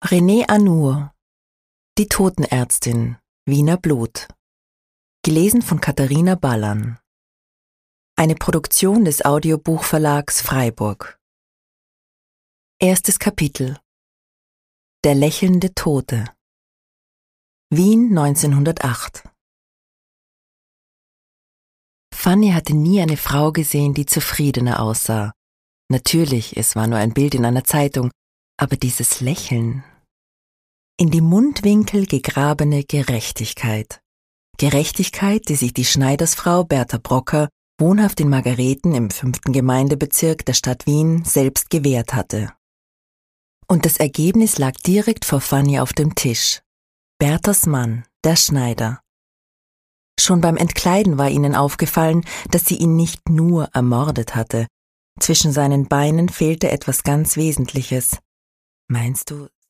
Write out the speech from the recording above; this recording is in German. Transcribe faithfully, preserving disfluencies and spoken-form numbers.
René Arnoux, Die Totenärztin, Wiener Blut. Gelesen von Katharina Ballern. Eine Produktion des Audiobuchverlags Freiburg. Erstes Kapitel. Der lächelnde Tote. Wien neunzehnhundertacht. Fanny hatte nie eine Frau gesehen, die zufriedener aussah. Natürlich, es war nur ein Bild in einer Zeitung, aber dieses Lächeln. In die Mundwinkel gegrabene Gerechtigkeit. Gerechtigkeit, die sich die Schneidersfrau Bertha Brocker, wohnhaft in Margareten im fünften Gemeindebezirk der Stadt Wien, selbst gewährt hatte. Und das Ergebnis lag direkt vor Fanny auf dem Tisch. Berthas Mann, der Schneider. Schon beim Entkleiden war ihnen aufgefallen, dass sie ihn nicht nur ermordet hatte. Zwischen seinen Beinen fehlte etwas ganz Wesentliches. »Meinst du,